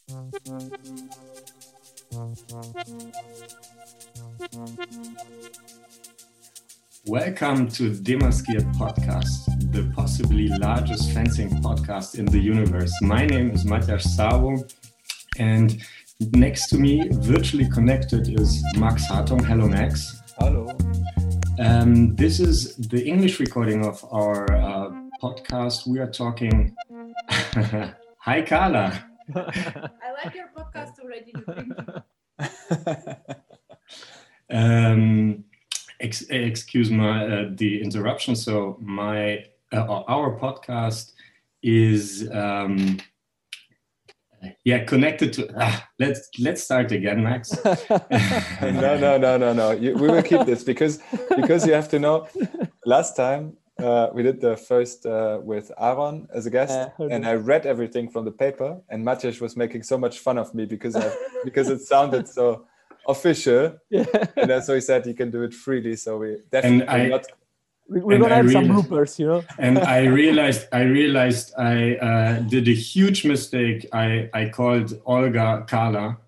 Welcome to Demaskiert Podcast, the possibly largest fencing podcast in the universe. My name is Matthias Sabo, and next to me, virtually connected, is Max Hartung. Hello, Max. Hello. This is the English recording of our podcast. We are talking... Hi, Carla. I like your podcast already. Excuse the interruption. So our podcast is connected to. Let's start again, Max. No. We will keep this because you have to know. Last time we did the first with Aaron as a guest, and I read everything from the paper, and Maciej was making so much fun of me because it sounded so official, and so he said he can do it freely. So we definitely not. We're gonna have some bloopers, you know. And I realized I did a huge mistake. I called Olga Carla.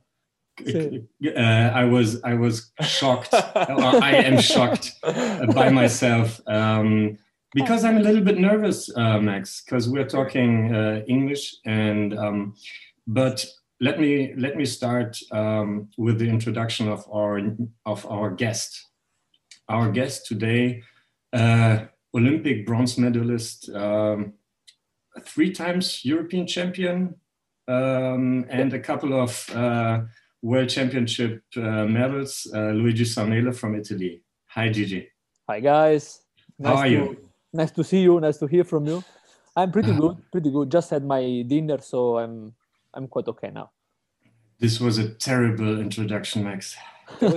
I was shocked. I am shocked by myself because I'm a little bit nervous, Max, because we're talking English, and but. Let me start with the introduction of our guest. Our guest today, Olympic bronze medalist, 3 times European champion, and a couple of World Championship medals. Luigi Sarnele from Italy. Hi, Gigi. Hi, guys. How are you? Nice to see you. Nice to hear from you. I'm pretty good. Just had my dinner, so I'm quite okay now. This was a terrible introduction, Max. No,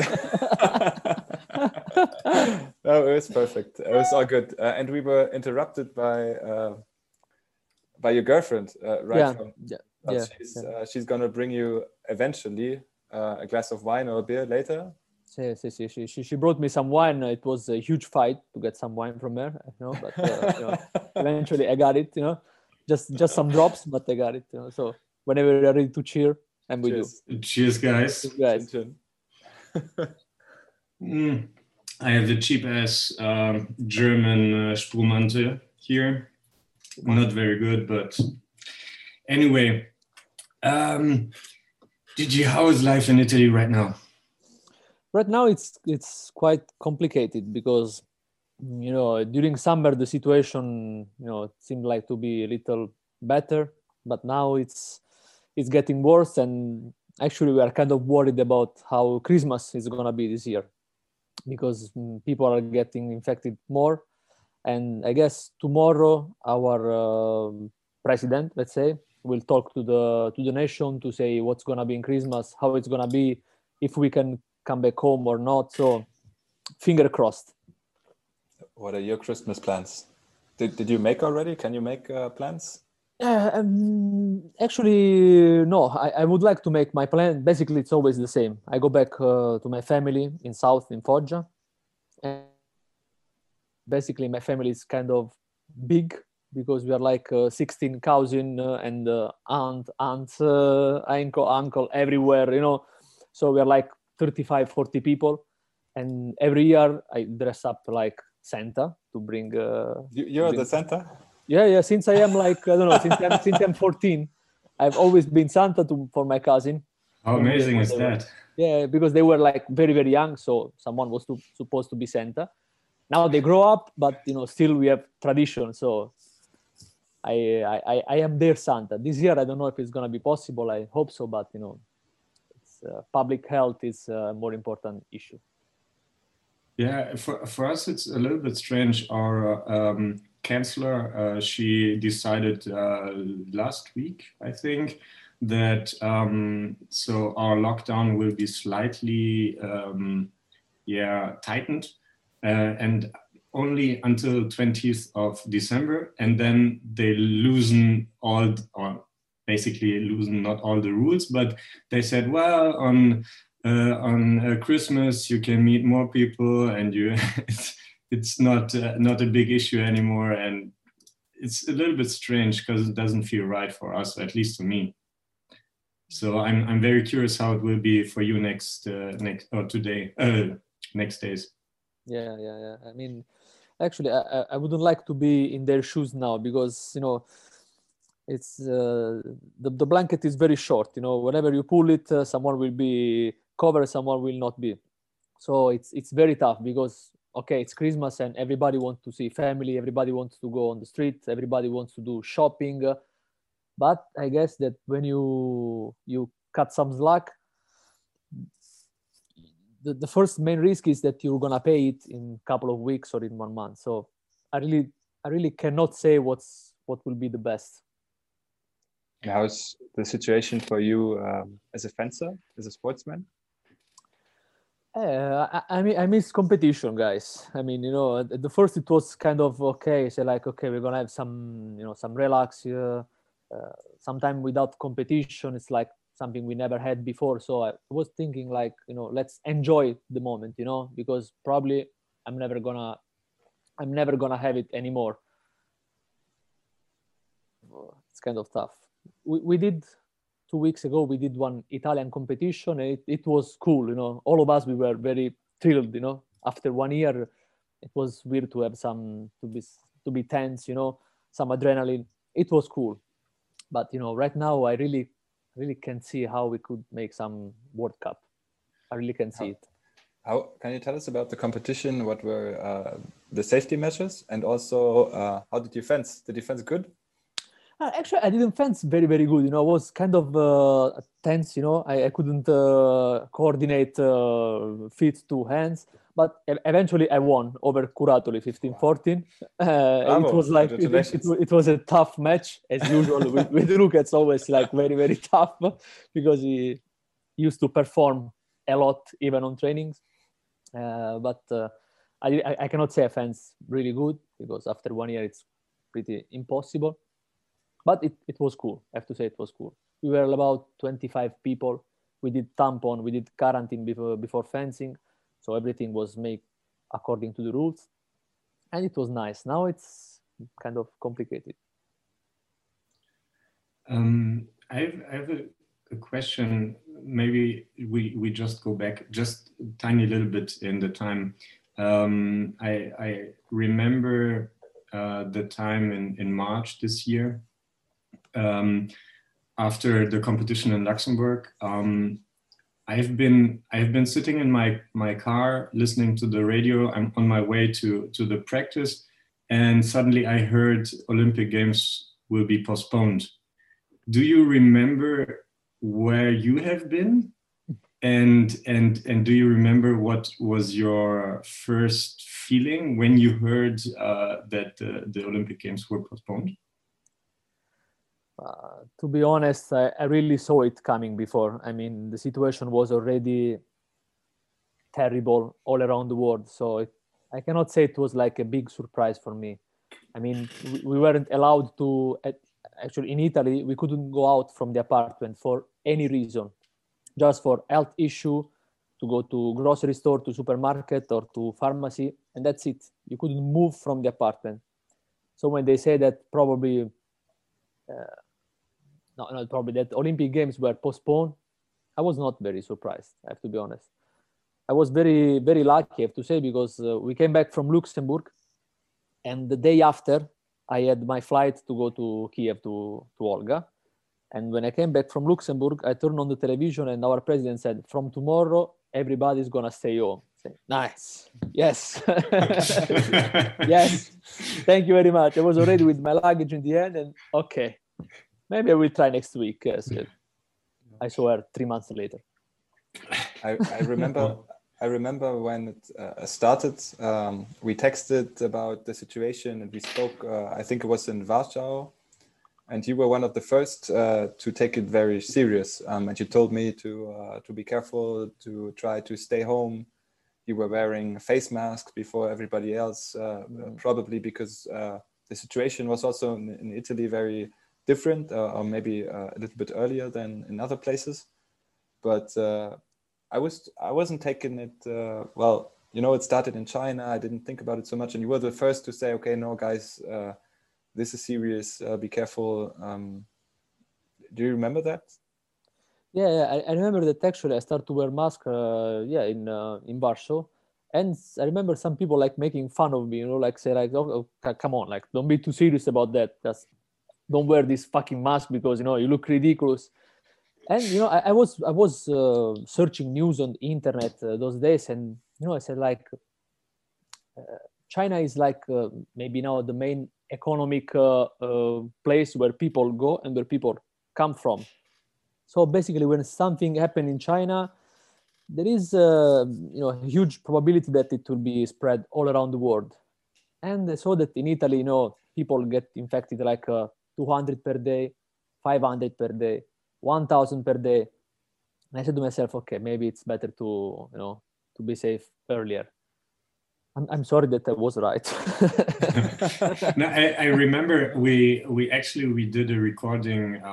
it was perfect. It was all good, and we were interrupted by your girlfriend, right? She's gonna bring you eventually a glass of wine or a beer later. She brought me some wine. It was a huge fight to get some wine from her, but eventually I got it. Just some drops, but I got it. So whenever you're ready to cheer, I'm with you. Cheers, guys. Cheers, guys. I have the cheap ass German Spumante here. Not very good, but anyway. Gigi, how is life in Italy right now? Right now, it's quite complicated because during summer the situation seemed like to be a little better, but now it's getting worse, and actually we are kind of worried about how Christmas is going to be this year because people are getting infected more. And I guess tomorrow our president, let's say, will talk to the nation to say what's going to be in Christmas, how it's going to be, if we can come back home or not. So finger crossed. What are your Christmas plans? Did you make already? Can you make plans? Actually, no. I would like to make my plan. Basically, it's always the same. I go back to my family in South, in Foggia. And basically, my family is kind of big because we are like 16 cousins and aunts, uncle, everywhere, So we are like 35, 40 people. And every year I dress up like Santa to bring... You're the Santa? Yeah. Since I am like, I don't know, since I'm 14, I've always been Santa for my cousin. How amazing is that? Yeah, because they were like very, very young. So someone was supposed to be Santa. Now they grow up, but, still we have tradition. So I am their Santa. This year, I don't know if it's going to be possible. I hope so, but, it's, public health is a more important issue. Yeah, for us, it's a little bit strange. Our chancellor, she decided last week, I think, that so our lockdown will be slightly tightened and only until 20th of December, and then they loosen not all the rules, but they said, well, on Christmas you can meet more people, and it's not a big issue anymore, and it's a little bit strange because it doesn't feel right for us, at least to me. So I'm very curious how it will be for you next days. Yeah. I mean, actually, I wouldn't like to be in their shoes now, because it's the blanket is very short. Whenever you pull it, someone will be covered, someone will not be. So it's very tough, because okay, it's Christmas and everybody wants to see family, everybody wants to go on the street, everybody wants to do shopping. But I guess that when you cut some slack, the first main risk is that you're gonna pay it in a couple of weeks or in 1 month. So I really cannot say what will be the best. How's the situation for you as a fencer, as a sportsman? I miss competition, guys. I mean, at the first it was kind of okay. So like, okay, we're gonna have some relax. Sometime without competition, it's like something we never had before. So I was thinking like, let's enjoy the moment, because probably I'm never gonna have it anymore. It's kind of tough. We did 2 weeks ago, we did one Italian competition, and it was cool. All of us, we were very thrilled. After 1 year, it was weird to have to be tense, some adrenaline. It was cool, but right now I really can see how we could make some World Cup. I really can see it. How can you tell us about the competition? What were the safety measures, and also how did you fence? Did you fence good? Actually, I didn't fence very, very good. I was kind of tense. I couldn't coordinate feet to hands, but eventually I won over Curatoli 15-14. It was like it was a tough match as usual. with Luca, it's always like very, very tough, because he used to perform a lot even on trainings. But I cannot say I fence really good, because after 1 year it's pretty impossible. But it was cool. I have to say it was cool. We were about 25 people. We did tampon, we did quarantine before fencing. So everything was made according to the rules. And it was nice. Now it's kind of complicated. I have a question. Maybe we just go back just a tiny little bit in the time. I remember the time in March this year, after the competition in Luxembourg. I've been sitting in my car listening to the radio. I'm on my way to the practice, and suddenly I heard Olympic Games will be postponed. Do you remember where you have been, and do you remember what was your first feeling when you heard that the Olympic Games were postponed? To be honest, I really saw it coming before. I mean, the situation was already terrible all around the world. So I cannot say it was like a big surprise for me. I mean, we weren't allowed to, actually in Italy, we couldn't go out from the apartment for any reason, just for health issue, to go to grocery store, to supermarket, or to pharmacy, and that's it. You couldn't move from the apartment. So when they say that probably that Olympic Games were postponed, I was not very surprised, I have to be honest. I was very, very lucky, I have to say, because we came back from Luxembourg, and the day after, I had my flight to go to Kiev to Olga. And when I came back from Luxembourg, I turned on the television, and our president said, from tomorrow, everybody's going to stay home. I said, nice. Yes. Yes. Thank you very much. I was already with my luggage in the end, and okay. Maybe I will try next week. I saw her 3 months later. I remember when it started. We texted about the situation, and we spoke. I think it was in Warsaw, and you were one of the first to take it very serious. And you told me to be careful, to try to stay home. You were wearing face masks before everybody else, probably because the situation was also in Italy very different, or maybe a little bit earlier than in other places. But I wasn't taking it well. It started in China. I didn't think about it so much, and you were the first to say, "Okay, no, guys, this is serious. Be careful." Do you remember that? I remember that actually I started to wear mask. In Warsaw, and I remember some people like making fun of me. You know, like say like, "Oh, come on, like don't be too serious about that. Just don't wear this fucking mask because you know you look ridiculous." And you know, I was searching news on the internet those days, and you know, I said like, China is like maybe now the main economic place where people go and where people come from. So basically, when something happened in China, there is a huge probability that it will be spread all around the world. And I saw that in Italy, you know, people get infected like 200 per day, 500 per day, 1,000 per day. And I said to myself, okay, maybe it's better to be safe earlier. I'm sorry that I was right. No, I remember we did a recording,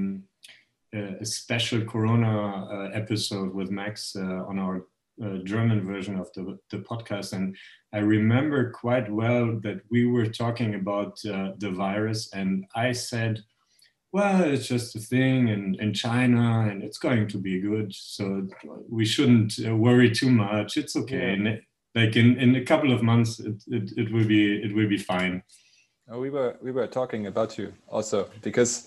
a special Corona episode with Max on our German version of the podcast, and I remember quite well that we were talking about the virus, and I said, well, it's just a thing in China and it's going to be good, so we shouldn't worry too much. It's okay. Yeah. And like in a couple of months it will be fine. We were talking about you also because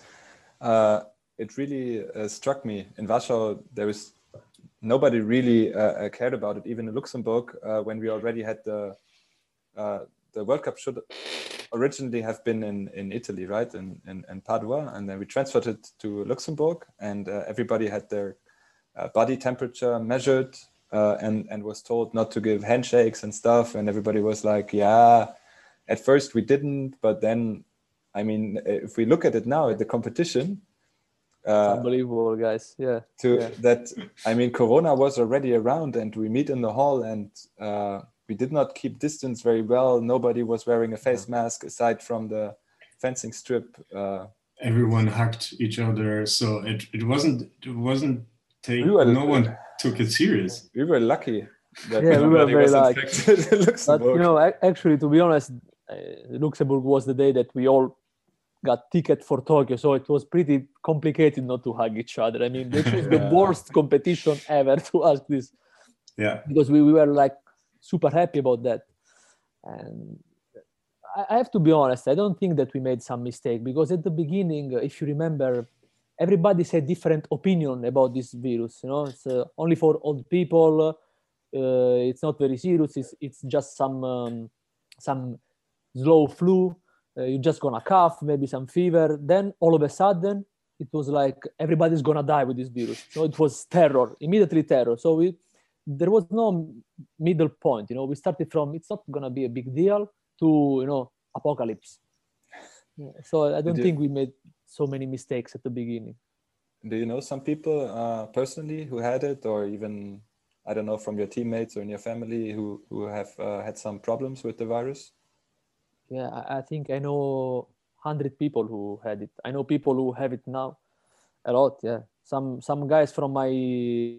it really struck me in Warsaw there was nobody really cared about it, even in Luxembourg when we already had the World Cup should originally have been in Italy, right, in Padua, and then we transferred it to Luxembourg, and everybody had their body temperature measured and was told not to give handshakes and stuff, and everybody was like, yeah, at first we didn't, but then, I mean, if we look at it now at the competition, unbelievable, guys. That, I mean, Corona was already around and we meet in the hall and we did not keep distance very well. Nobody was wearing a face mask aside from the fencing strip. Everyone hugged each other, so it wasn't no one took it serious. We were lucky that we were very lucky. But you know, actually, to be honest, Luxembourg was the day that we all got ticket for Tokyo, so it was pretty complicated not to hug each other. I mean, this was the worst competition ever to ask this. Yeah, because we were like super happy about that. And I have to be honest, I don't think that we made some mistake, because at the beginning, if you remember, everybody said different opinion about this virus. You know, it's only for old people. It's not very serious. It's just some slow flu. You're just gonna cough, maybe some fever. Then all of a sudden, it was like everybody's gonna die with this virus. So it was terror, immediately terror. So there was no middle point. You know, we started from it's not gonna be a big deal to apocalypse. So I don't think we made so many mistakes at the beginning. Do you know some people personally who had it, or even, I don't know, from your teammates or in your family who have had some problems with the virus? Yeah, I think I know 100 people who had it. I know people who have it now, a lot. Yeah, some guys from my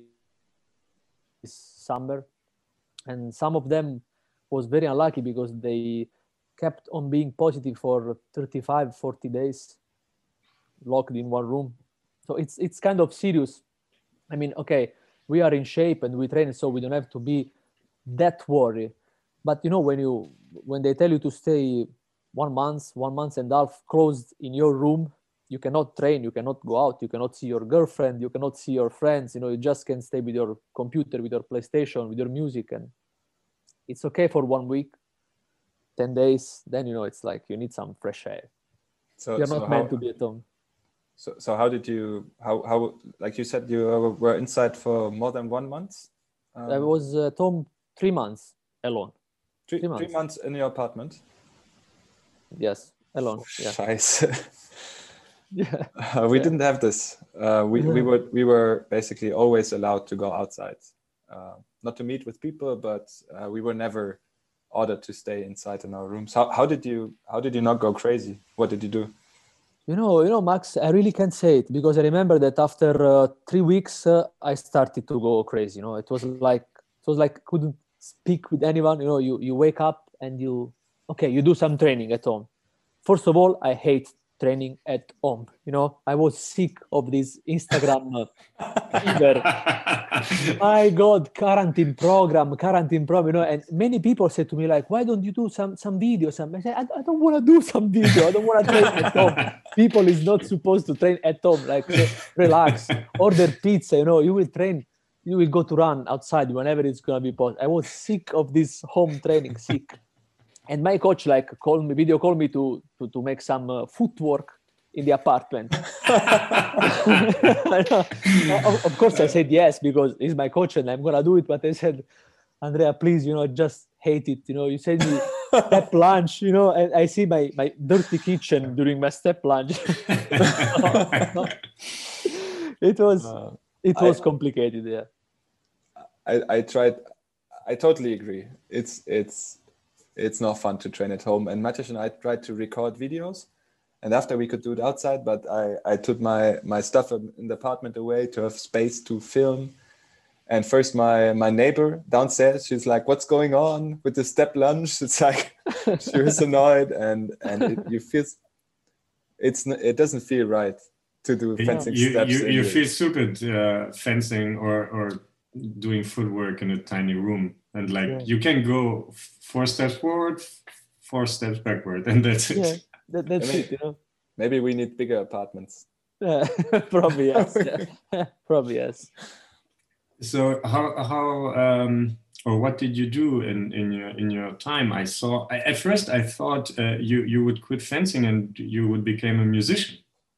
summer, and some of them was very unlucky because they kept on being positive for 35, 40 days, locked in one room. So it's kind of serious. I mean, okay, we are in shape and we train, so we don't have to be that worried. But when they tell you to stay 1 month and a half closed in your room, you cannot train, you cannot go out, you cannot see your girlfriend, you cannot see your friends, you just can stay with your computer, with your PlayStation, with your music, and it's okay for 1 week, 10 days, then it's like you need some fresh air. So you're not meant to be at home. So how did you, how like you said, you were inside for more than 1 month? I was at home 3 months alone. 3 months in your apartment? Yes, alone. Yeah. Scheiße. Yeah. We didn't have this. We were basically always allowed to go outside, not to meet with people, but we were never ordered to stay inside in our rooms. How did you not go crazy? What did you do? Max, I really can't say it, because I remember that after 3 weeks I started to go crazy. It was like couldn't speak with anyone. You wake up and you do some training at home. First of all, I hate training at home. You know, I was sick of this Instagram fever. My God, quarantine program, you know, and many people said to me like, why don't you do some videos? I said, I don't want to do some video. I don't want to train at home. People is not supposed to train at home. Like, relax, order pizza, you know, you will train. You will go to run outside whenever it's going to be possible. I was sick of this home training, sick. And my coach like video called me to make some footwork in the apartment. Of course, I said yes because he's my coach and I'm gonna do it. But I said, Andrea, please, you know, just hate it. You know, you said me step lunge, you know, and I see my dirty kitchen during my step lunge. It was complicated. Yeah. I tried. I totally agree. It's not fun to train at home. And Maciej and I tried to record videos. And after we could do it outside, but I took my stuff in the apartment away to have space to film. And first my neighbor downstairs, she's like, what's going on with the step lunge? It's like, she was annoyed and it doesn't feel right to do fencing steps. You feel stupid fencing or doing footwork in a tiny room. And like you can go 4 steps forward, 4 steps backward, and that's it. Yeah. That's it, you know. Maybe we need bigger apartments. Probably yes. Yeah. Probably yes. So how or what did you do in your time? At first I thought you would quit fencing and you would become a musician.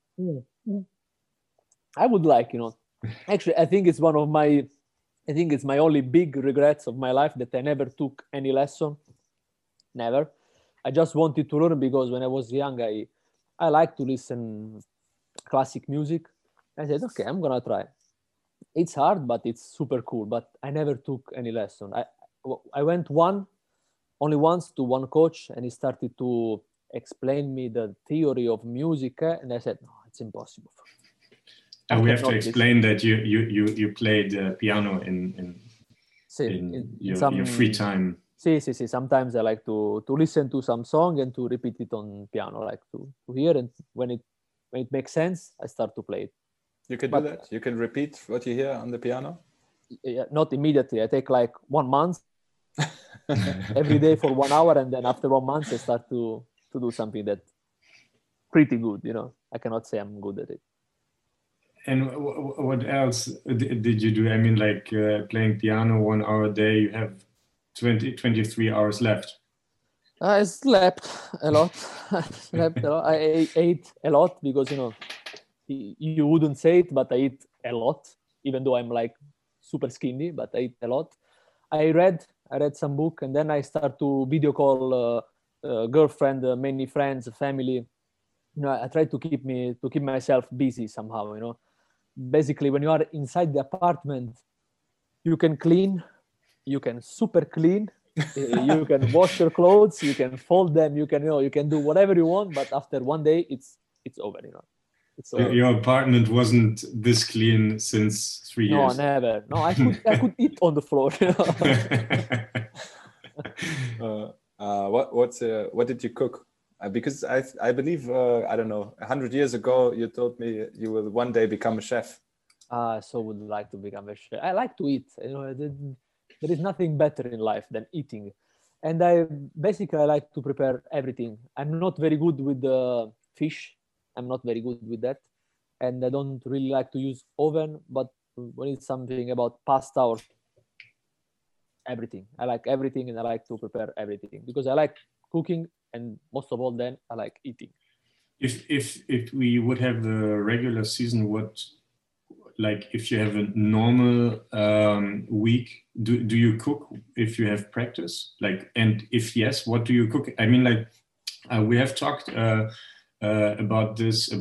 I would like, you know. Actually, I think it's my only big regrets of my life that I never took any lesson. Never. I just wanted to learn because when I was young, I like to listen classic music. I said, okay, I'm gonna try. It's hard, but it's super cool. But I never took any lesson. I went only once to one coach, and he started to explain me the theory of music, and I said, no, it's impossible. And we have to explain that you played piano in your free time. See. Sometimes I like to listen to some song and to repeat it on piano, like to hear, and when it makes sense, I start to play it. You can do that? You can repeat what you hear on the piano? Yeah, not immediately. I take like 1 month every day for 1 hour, and then after 1 month, I start to do something that's pretty good, you know. I cannot say I'm good at it. And what else did you do? I mean, like playing piano 1 hour a day, you have 23 hours left. I slept a lot. I ate a lot because, you know, you wouldn't say it, but I eat a lot, even though I'm like super skinny, but I eat a lot. I read some book, and then I start to video call girlfriend, many friends, family. You know, I try to keep myself busy somehow, you know. Basically, when you are inside the apartment, you can clean, you can super clean, you can wash your clothes, you can fold them, you can do whatever you want. But after 1 day, it's over, you know. It's over. Your apartment wasn't this clean since 3 years. No, never. No, I could eat on the floor. You know? What did you cook? Because I believe, I don't know, 100 years ago, you told me you will one day become a chef. So would like to become a chef. I like to eat. You know, there is nothing better in life than eating. And I like to prepare everything. I'm not very good with the fish. I'm not very good with that. And I don't really like to use oven. But when it's something about pasta or everything, I like everything, and I like to prepare everything because I like cooking. And most of all, then I like eating. If we would have a regular season, if you have a normal week, do you cook if you have practice? And if yes, what do you cook? I mean, we have talked about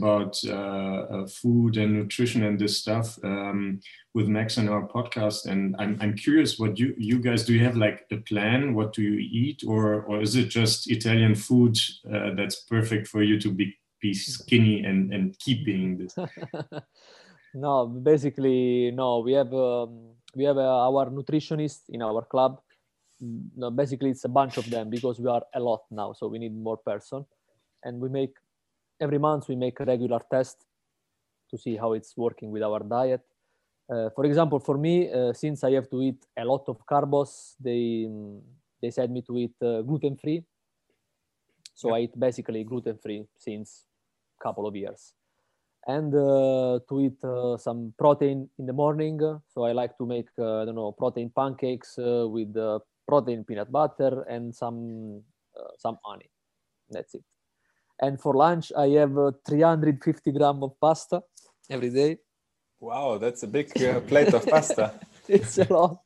food and nutrition and this stuff with Max on our podcast, and I'm curious what you guys do. You have like a plan? What do you eat, or is it just Italian food that's perfect for you to be skinny and keep being this? No, basically no. We have our nutritionist in our club. No, basically it's a bunch of them because we are a lot now, so we need more person, and we make every month we make a regular test to see how it's working with our diet. For example, for me, since I have to eat a lot of carbs, they said me to eat gluten-free. So I eat basically gluten-free since a couple of years. And to eat some protein in the morning. So I like to make, protein pancakes with protein peanut butter and some honey. That's it. And for lunch, I have 350 grams of pasta every day. Wow, that's a big plate of pasta. It's a lot.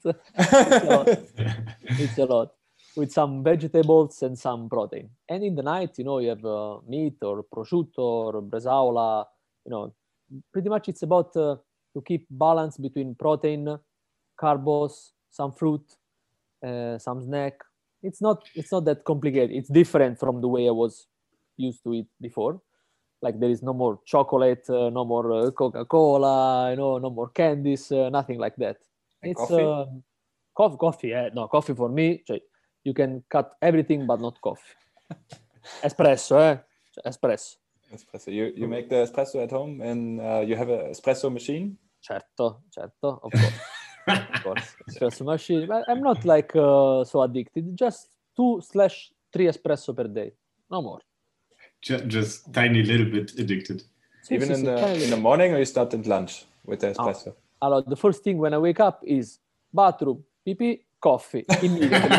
It's a lot. With some vegetables and some protein. And in the night, you have meat or prosciutto or bresaola. Pretty much it's about to keep balance between protein, carbs, some fruit, some snack. It's not that complicated. It's different from the way I was used to eat before. Like there is no more chocolate, no more Coca-Cola, no more candies, nothing like that. And it's coffee? Coffee. No, coffee for me. You can cut everything, but not coffee. Espresso, Espresso. Espresso. You make the espresso at home, and you have an espresso machine? Certo, of course. Of course, espresso machine. But I'm not like so addicted. Just 2/3 espresso per day, no more. Just tiny little bit addicted. Even in the morning, or you start at lunch with the espresso? Oh. The first thing when I wake up is bathroom, pee, coffee immediately.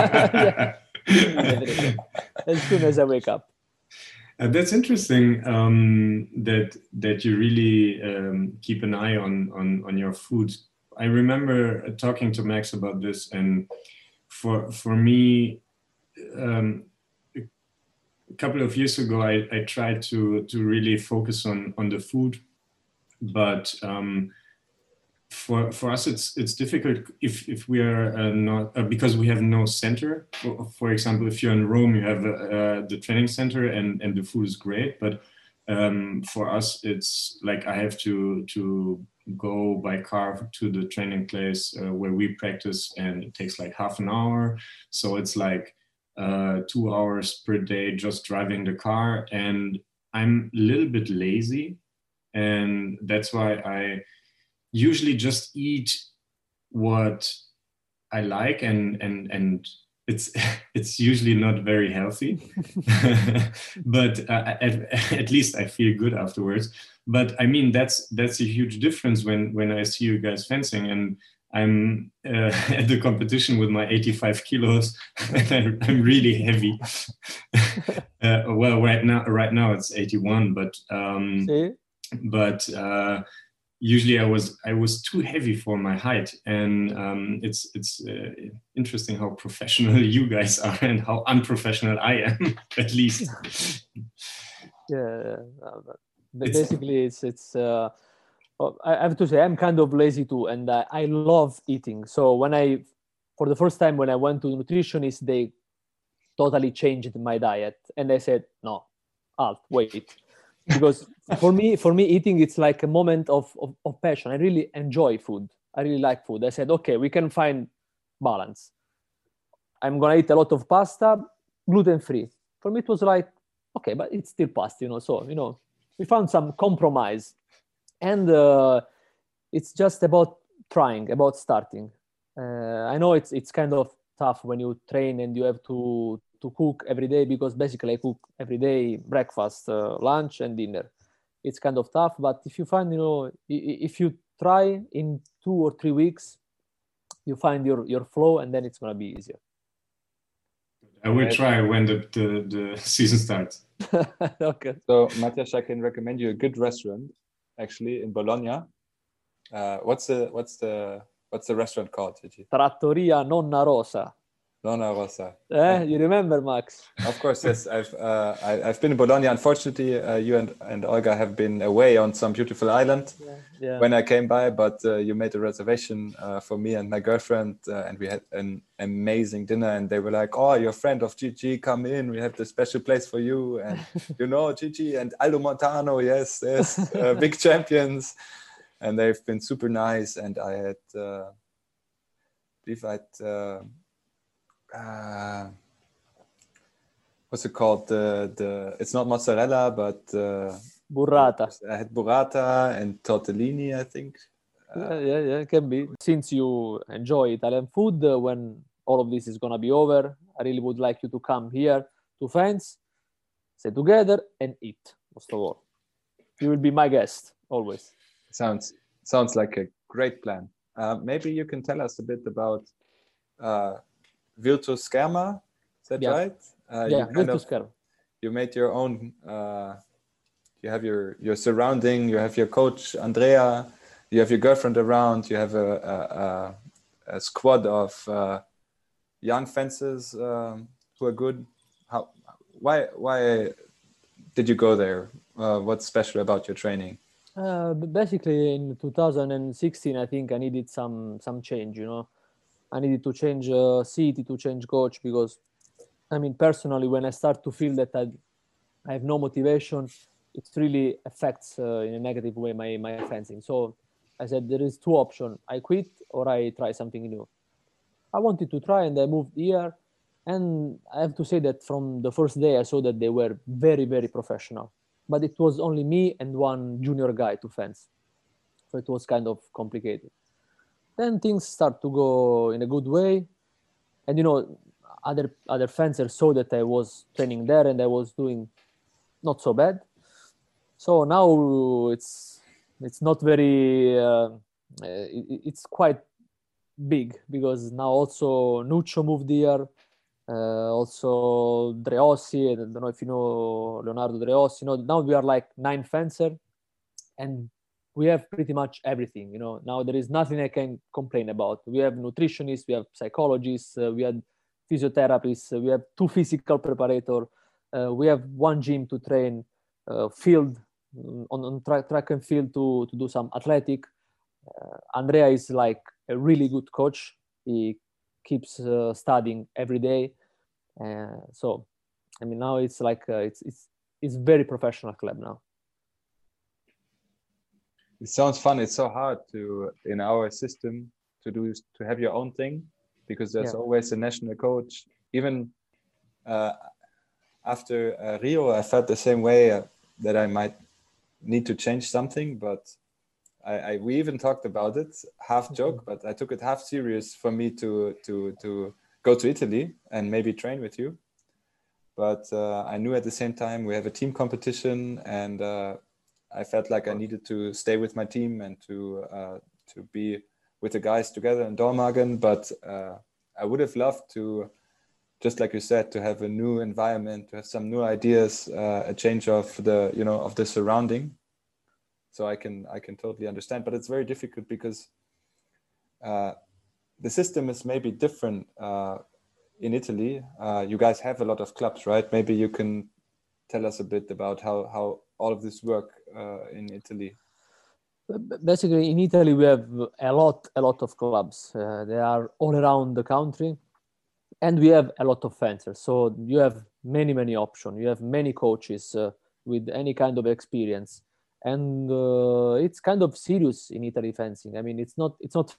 As soon as I wake up. That's interesting. That you really keep an eye on your food. I remember talking to Max about this, and for me, a couple of years ago, I tried to really focus on the food, but for us it's difficult if we are not because we have no center. For example, if you're in Rome, you have the training center and the food is great, but for us it's like I have to go by car to the training place where we practice, and it takes like half an hour. So it's like 2 hours per day just driving the car, and I'm a little bit lazy, and that's why I usually just eat what I like, and it's usually not very healthy, but at least I feel good afterwards. But I mean that's a huge difference when I see you guys fencing, and I'm at the competition with my 85 kilos, and I'm really heavy. Well, right now it's 81, but usually I was too heavy for my height, and it's interesting how professional you guys are and how unprofessional I am, at least. Yeah, basically it's. I have to say I'm kind of lazy too, and I love eating. So for the first time when I went to the nutritionist, they totally changed my diet, and I said no, wait. Because for me eating, it's like a moment of passion. I really enjoy food. I really like food. I said, okay, we can find balance. I'm gonna eat a lot of pasta, gluten-free. For me, it was like, okay, but it's still pasta, so we found some compromise, and it's just about trying, about starting. I know it's kind of tough when you train and you have to cook every day, because basically I cook every day, breakfast, lunch, and dinner. It's kind of tough, but if you find, if you try in 2 or 3 weeks, you find your flow, and then it's gonna be easier. I will try when the season starts. Okay. So Matjaž, I can recommend you a good restaurant, actually, in Bologna. What's the restaurant called, Gigi? Trattoria Nonna Rosa. Nonna Rosa. You remember, Max? Of course, yes. I've been in Bologna. Unfortunately, you and Olga have been away on some beautiful island when I came by, but you made a reservation for me and my girlfriend, and we had an amazing dinner, and they were like, oh, you're a friend of Gigi, come in, we have this special place for you, and Gigi and Aldo Montano, yes, big champions, and they've been super nice, and I had what's it called? It's not mozzarella, but burrata. I had burrata and tortellini, I think. Yeah, it can be. Since you enjoy Italian food, when all of this is gonna be over, I really would like you to come here to Fence, stay together, and eat. Most of all, you will be my guest always. Sounds like a great plan. Maybe you can tell us a bit about Virtus Scherma. Is that right? Virtus Scherma. You made your own. You have your surrounding. You have your coach Andrea. You have your girlfriend around. You have a squad of young fencers who are good. Why did you go there? What's special about your training? Basically, in 2016, I think I needed some change. I needed to change city, to change coach, because I mean, personally, when I start to feel that I have no motivation, it really affects in a negative way my fencing. So I said, there is two options: I quit or I try something new. I wanted to try, and I moved here. And I have to say that from the first day, I saw that they were very, very professional. But it was only me and one junior guy to fence. So it was kind of complicated. Then things start to go in a good way. And, other fencers saw that I was training there and I was doing not so bad. So now it's not very, it's quite big, because now also Nuccio moved here. Also Dreossi, I don't know if you know Leonardo Dreossi. Now we are like 9 fencers, and we have pretty much everything. Now there is nothing I can complain about. We have nutritionists, we have psychologists, we have physiotherapists, we have 2 physical preparators, we have 1 gym to train, field on track and field to do some athletic. Andrea is like a really good coach. He keeps studying every day. So, I mean, now it's like it's very professional club now. It sounds fun. It's so hard in our system to have your own thing, because there's always a national coach. Even after Rio, I felt the same way, that I might need to change something, but we even talked about it, half joke, but I took it half serious for me to go to Italy and maybe train with you. But I knew at the same time we have a team competition, and I felt like I needed to stay with my team and to be with the guys together in Dormagen. But I would have loved to, just like you said, to have a new environment, to have some new ideas, a change of the surrounding. So I can totally understand, but it's very difficult because the system is maybe different in Italy. You guys have a lot of clubs, right? Maybe you can tell us a bit about how all of this work in Italy. Basically, in Italy, we have a lot of clubs. They are all around the country, and we have a lot of fencers. So you have many options. You have many coaches with any kind of experience. And it's kind of serious in Italy fencing. I mean, it's not,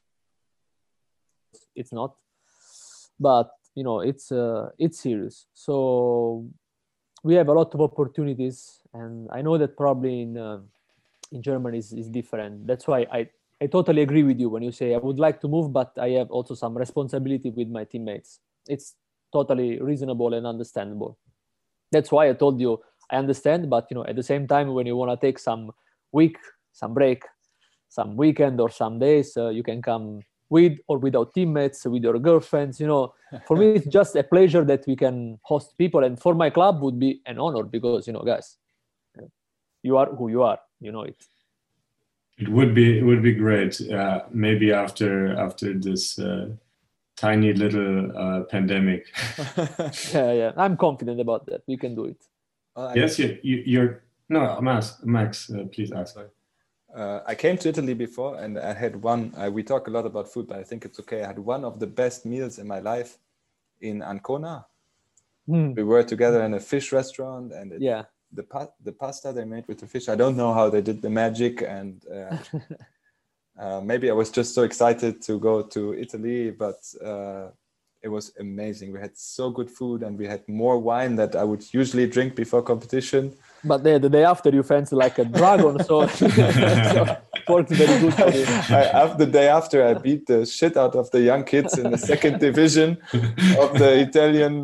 but it's serious. So we have a lot of opportunities, and I know that probably in Germany is different. That's why I totally agree with you when you say I would like to move, but I have also some responsibility with my teammates. It's totally reasonable and understandable. That's why I told you I understand, but at the same time, when you want to take some week, some break, some weekend or some days, you can come with or without teammates, with your girlfriends. For me, it's just a pleasure that we can host people, and for my club would be an honor, because guys, you are who you are. It. It would be great. Maybe after this tiny little pandemic. Yeah. I'm confident about that. We can do it. Yes, you're. No, Max, please ask. I came to Italy before, and I had one. We talk a lot about food, but I think it's okay. I had one of the best meals in my life in Ancona. We were together in a fish restaurant, and the pasta they made with the fish. I don't know how they did the magic, and maybe I was just so excited to go to Italy, but it was amazing. We had so good food, and we had more wine that I would usually drink before competition. But the day after, you fancy like a dragon, so, so it worked very good for you. The day after, I beat the shit out of the young kids in the second division of the Italian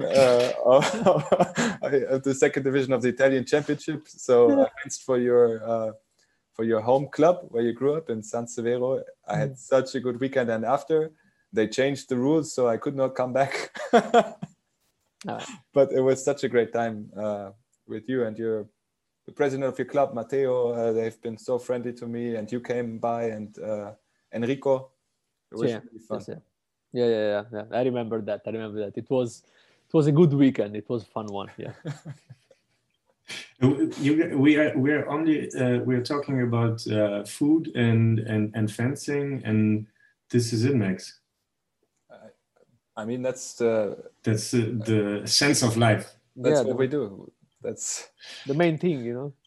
of the second division of the Italian Championship. So I fenced for your home club where you grew up in San Severo. I had such a good weekend, and after they changed the rules, so I could not come back. But it was such a great time with you and the president of your club, Matteo. They've been so friendly to me, and you came by, and Enrico. It was really fun. Yeah. I remember that. It was a good weekend. It was a fun one. Yeah. We're talking about food and fencing, and this is it, Max. I mean, that's the sense of life. That's what we do. That's the main thing, you know.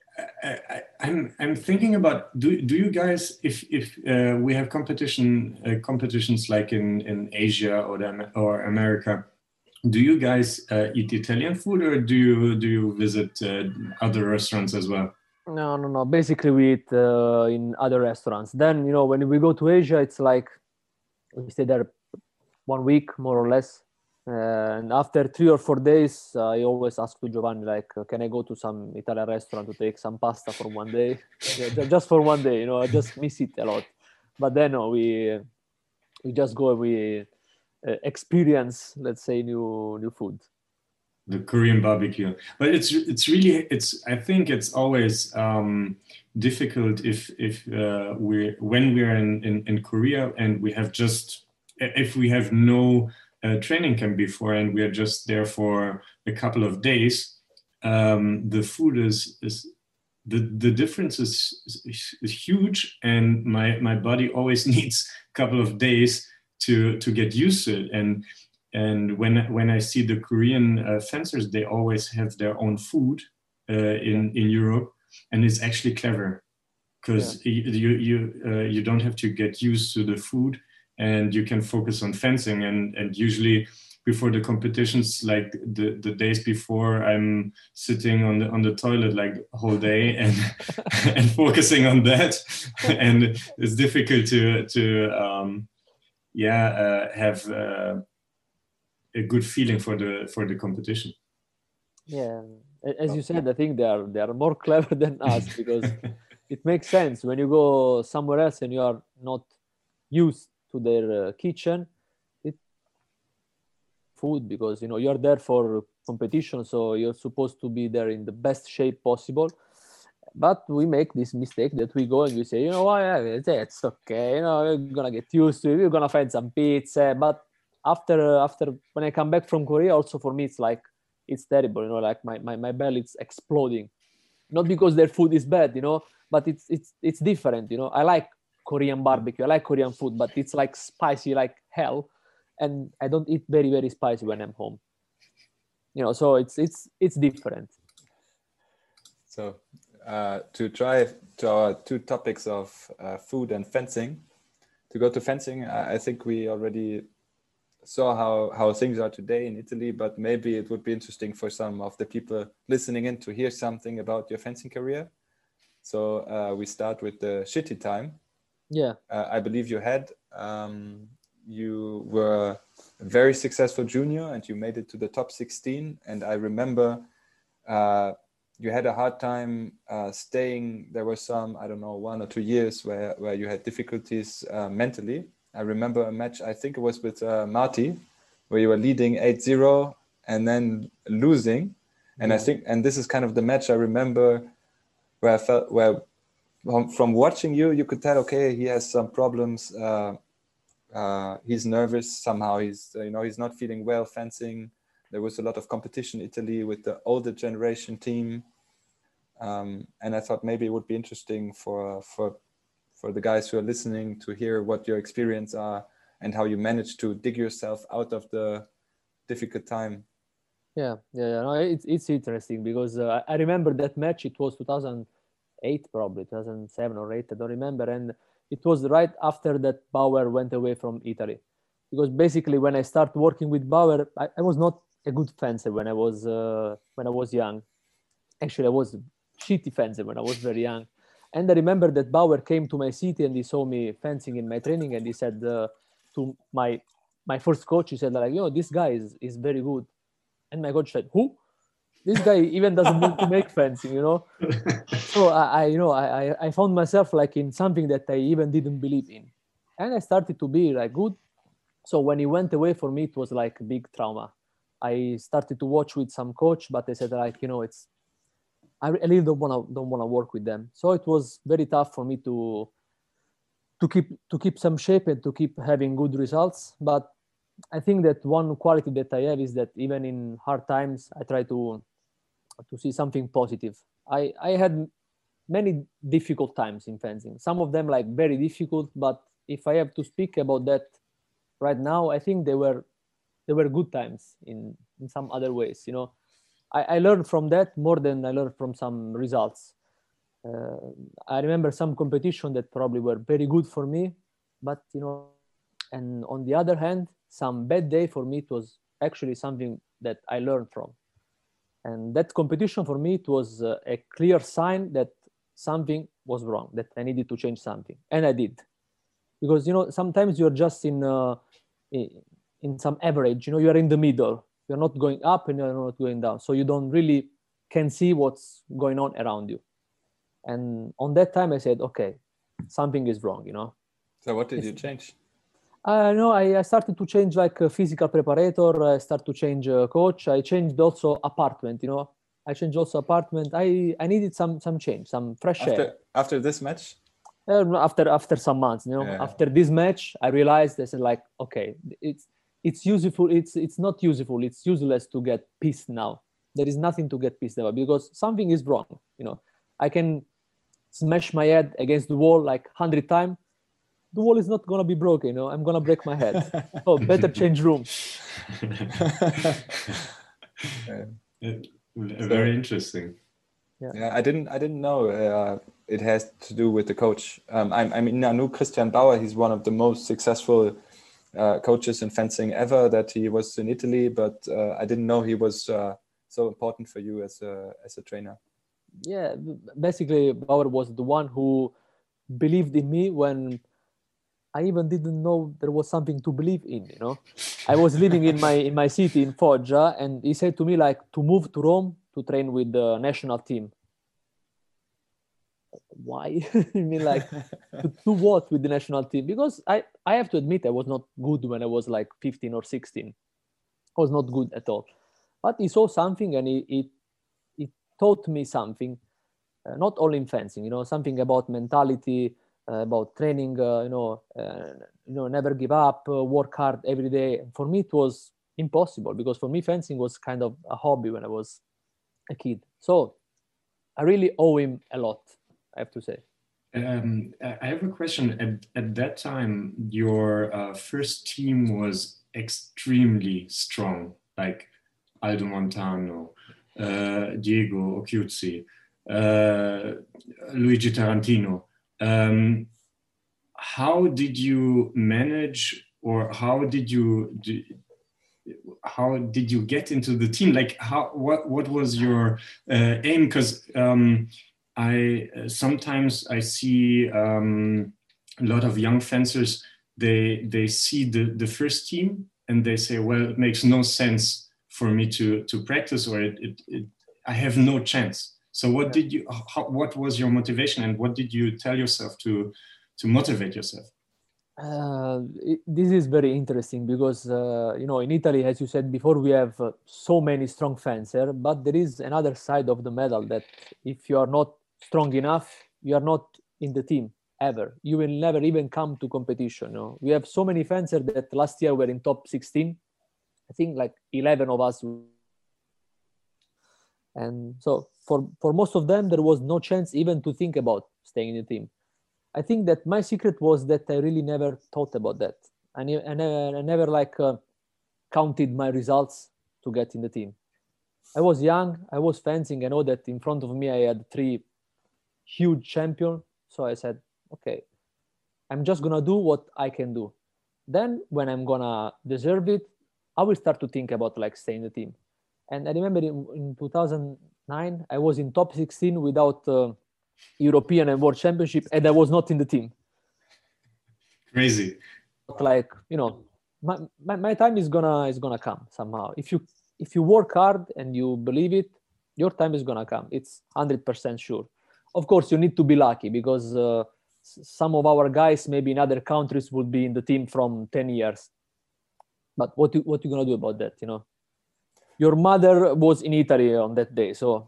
I'm thinking about, do you guys, if we have competitions like in Asia or America, do you guys eat Italian food, or do you visit other restaurants as well? No. Basically, we eat in other restaurants. Then, you know, when we go to Asia, it's like we stay there 1 week more or less. And after 3 or 4 days, I always ask to Giovanni, like, can I go to some Italian restaurant to take some pasta for 1 day? Just for 1 day, you know, I just miss it a lot. But then we just go and we experience, let's say, new food. The Korean barbecue. But it's I think it's always difficult if when we're in Korea and we have if we have no training camp before and we are just there for a couple of days, the food is the difference is huge, and my body always needs a couple of days to get used to it. And when I see the Korean fencers, they always have their own food in Europe, and it's actually clever because you don't have to get used to the food, and you can focus on fencing. And usually before the competitions, like the days before, I'm sitting on the toilet like the whole day and and focusing on that. And it's difficult to have a good feeling for the competition. Yeah, as you said, I think they are more clever than us, because it makes sense when you go somewhere else and you are not used to their kitchen, food, because, you know, you're there for competition, so you're supposed to be there in the best shape possible. But we make this mistake that we go and we say, you know what, it's okay, you know, we're gonna get used to it, we're gonna find some pizza. But after when I come back from Korea, also for me it's terrible, you know, like my belly is exploding. Not because their food is bad, you know, but it's different, you know. I like Korean barbecue, I like Korean food, but it's like spicy like hell, and I don't eat very, very spicy when I'm home, you know. So it's different. So to try to our 2 topics of food and fencing, to go to fencing, I think we already saw how things are today in Italy, but maybe it would be interesting for some of the people listening in to hear something about your fencing career. So we start with the shitty time. Yeah. I believe you had. You were a very successful junior and you made it to the top 16. And I remember you had a hard time staying. There were some, I don't know, 1 or 2 years where you had difficulties mentally. I remember a match, I think it was with Marty, where you were leading 8-0 and then losing. And I think, and this is kind of the match I remember where I felt, where from watching you could tell, okay, he has some problems. He's nervous somehow. He's not feeling well fencing. There was a lot of competition in Italy with the older generation team. And I thought maybe it would be interesting for the guys who are listening to hear what your experience are and how you managed to dig yourself out of the difficult time. Yeah. No, it's interesting because I remember that match. It was 2008, probably 2007 or 8. I don't remember. And it was right after that Bauer went away from Italy. because basically when I started working with Bauer, I was not a good fencer when I was young. Actually, I was a shitty fencer when I was very young. And I remember that Bauer came to my city and he saw me fencing in my training, and he said to my first coach, he said like, this guy is very good. And my coach said, who? This guy even doesn't want to make fencing, So I found myself like in something that I even didn't believe in, and I started to be like good. So when he went away, for me it was like a big trauma. I started to watch with some coach, but I said like, I really don't wanna work with them. So it was very tough for me to keep some shape and to keep having good results. But I think that one quality that I have is that even in hard times, I try to see something positive. I had many difficult times in fencing. Some of them like very difficult, but if I have to speak about that right now, I think they were good times in some other ways. I learned from that more than I learned from some results. I remember some competition that probably were very good for me, but and on the other hand, some bad day for me, it was actually something that I learned from. And that competition for me, it was a clear sign that something was wrong, that I needed to change something, and I did. Because sometimes you're just in some average. You are in the middle. You're not going up and you're not going down, so you don't really can see what's going on around you. And on that time, I said, okay, something is wrong. So what did you change? I started to change like a physical preparator. I started to change coach. I changed also apartment. I changed also apartment. I needed some change, some fresh air. After this match? After some months, After this match, I realized I said like, okay, it's useful. It's not useful. It's useless to get pissed now. There is nothing to get pissed about because something is wrong. I can smash my head against the wall like 100 times. The wall is not gonna be broken. I'm gonna break my head. Oh, better change room. Very interesting. Yeah, I didn't know it has to do with the coach. I knew Christian Bauer. He's one of the most successful coaches in fencing ever. That he was in Italy, but I didn't know he was so important for you as a trainer. Yeah, basically Bauer was the one who believed in me when I even didn't know there was something to believe in. I was living in my city in Foggia, and he said to me like to move to Rome to train with the national team. Why? I mean, like to do what with the national team? Because I have to admit I was not good when I was like 15 or 16. I was not good at all. But he saw something and he taught me something, not only in fencing. Something about mentality. About training, never give up, work hard every day. For me, it was impossible because for me, fencing was kind of a hobby when I was a kid. So I really owe him a lot, I have to say. I have a question. At that time, your first team was extremely strong, like Aldo Montano, Diego Occhiuzzi, Luigi Tarantino. How did you manage, or how did you get into the team? Like, what was your aim? Because I sometimes see a lot of young fencers. They see the first team and they say, well, it makes no sense for me to practice, or I have no chance. So what did you? What was your motivation, and what did you tell yourself to motivate yourself? This is very interesting because in Italy, as you said before, we have so many strong fencers, but there is another side of the medal that if you are not strong enough, you are not in the team ever. You will never even come to competition. We have so many fencers that last year were in top 16. I think like 11 of us. And so for most of them, there was no chance even to think about staying in the team. I think that my secret was that I really never thought about that. I never like counted my results to get in the team. I was young, I was fencing. I know that in front of me, I had 3 huge champions. So I said, okay, I'm just going to do what I can do. then when I'm gonna deserve it, I will start to think about like staying in the team. And I remember in 2009, I was in top 16 without European and World Championship, and I was not in the team. Crazy. Like, you know, my time is gonna come somehow. If you work hard and you believe it, your time is gonna come. It's 100% sure. Of course, you need to be lucky because some of our guys maybe in other countries would be in the team from 10 years. But what you gonna do about that? You know, your mother was in Italy on that day, so.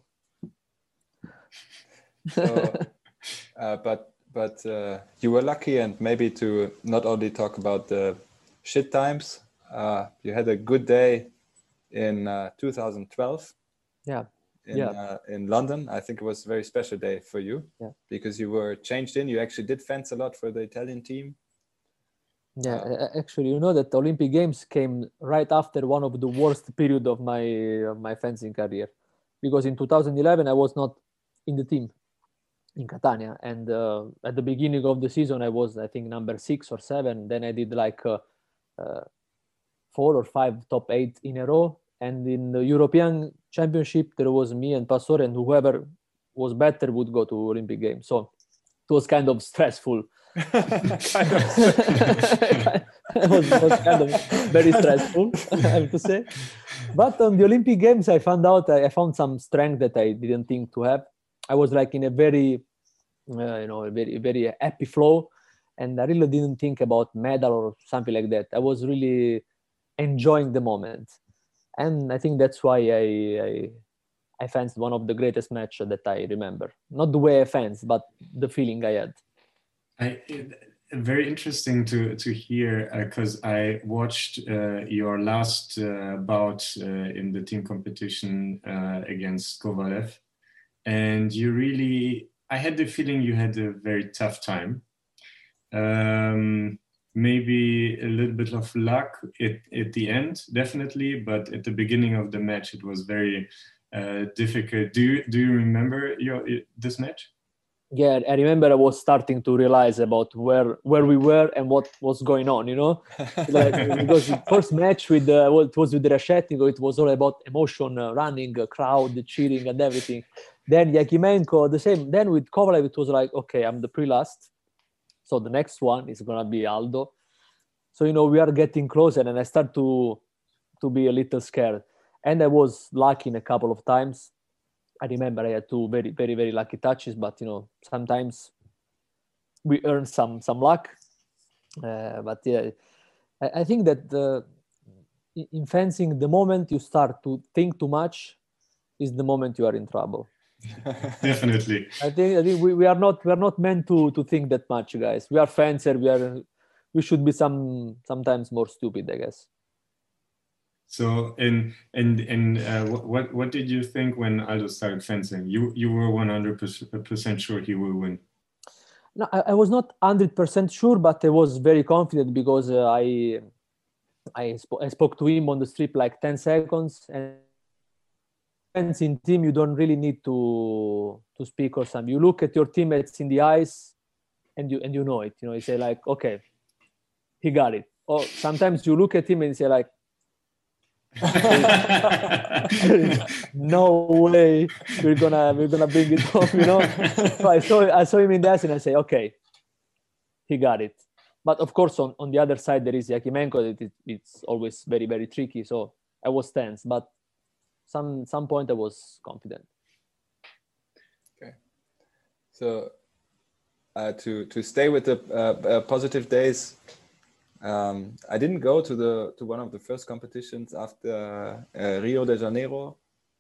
But you were lucky, and maybe to not only talk about the shit times. You had a good day in 2012. Yeah. In London. I think it was a very special day for you because you were changed in. You actually did fence a lot for the Italian team. Yeah, actually, you know that the Olympic Games came right after one of the worst period of my fencing career, because in 2011 I was not in the team in Catania, and at the beginning of the season I was, I think, number 6 or 7. Then I did like 4 or 5 top 8 in a row, and in the European Championship there was me and Pastore, and whoever was better would go to Olympic Games. So it was kind of stressful. It was kind of very stressful, I have to say. But on the Olympic Games, I found some strength that I didn't think to have. I was like in a very, very, very happy flow, and I really didn't think about medal or something like that. I was really enjoying the moment, and I think that's why I fenced one of the greatest matches that I remember. Not the way I fenced, but the feeling I had. Very interesting to hear, because I watched your last bout in the team competition against Kovalev, and I had the feeling you had a very tough time. Maybe a little bit of luck at the end, definitely, but at the beginning of the match it was very difficult. Do you remember this match? Yeah, I remember I was starting to realize about where we were and what was going on, you know? Because the first match it was with the Reshetnikov, it was all about emotion, running, crowd, cheering and everything. Then Yakimenko, the same. Then with Kovalev, it was like, okay, I'm the pre-last. So the next one is going to be Aldo. So, you know, we are getting closer, and I start to be a little scared. And I was lucky in a couple of times. I remember I had 2 very, very, very lucky touches, but, you know, sometimes we earn some luck. But yeah, I think that in fencing, the moment you start to think too much is the moment you are in trouble. Definitely. I think we are not meant to think that much, guys. We are fencers. We should be sometimes more stupid, I guess. So, what did you think when Aldo started fencing? You were 100% sure he will win. No, I was not 100% sure, but I was very confident because I spoke to him on the strip like 10 seconds, and in team you don't really need to speak or something. You look at your teammates in the eyes, and you know it. You know, you say like, okay, he got it. Or sometimes you look at him and you say like, no way we're gonna bring it home, you know. So I saw him in the eyes and I say, okay, he got it. But of course on the other side there is Yakimenko. It's always very, very tricky. So I was tense, but some point I was confident. Okay, so to stay with the positive days, I didn't go to one of the first competitions after Rio de Janeiro.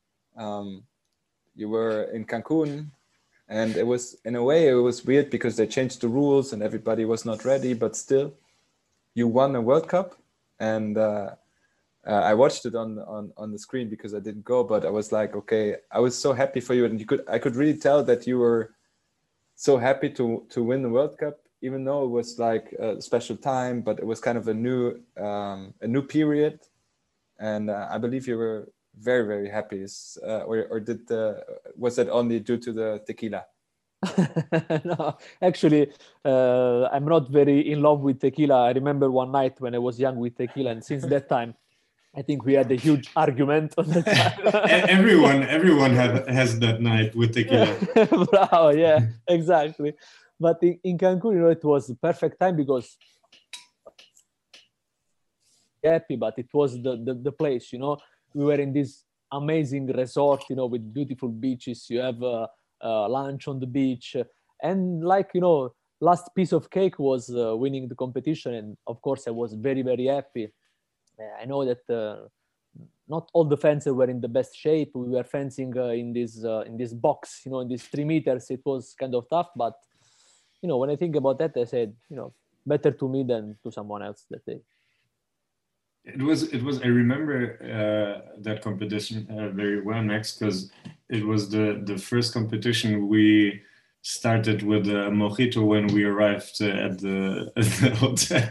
You were in Cancun, and it was, in a way, it was weird because they changed the rules and everybody was not ready, but still you won a World Cup, and I watched it on the screen because I didn't go, but I was like, okay, I was so happy for you, and I could really tell that you were so happy to win the World Cup, even though it was like a special time, but it was kind of a new period, and I believe you were very, very happy. Or was that only due to the tequila? No, actually, I'm not very in love with tequila. I remember one night when I was young with tequila, and since that time, I think we had a huge argument on the time. everyone has that night with tequila. Bravo, yeah, exactly. But in Cancun, it was the perfect time because happy, but it was the place, we were in this amazing resort, with beautiful beaches. You have lunch on the beach, and last piece of cake was winning the competition, and of course I was very, very happy. I know that not all the fences were in the best shape. We were fencing in this box, in these 3 meters. It was kind of tough, but when I think about that, I said, better to me than to someone else that day. It was. I remember that competition very well, Max, because it was the first competition we started with a mojito when we arrived at the hotel,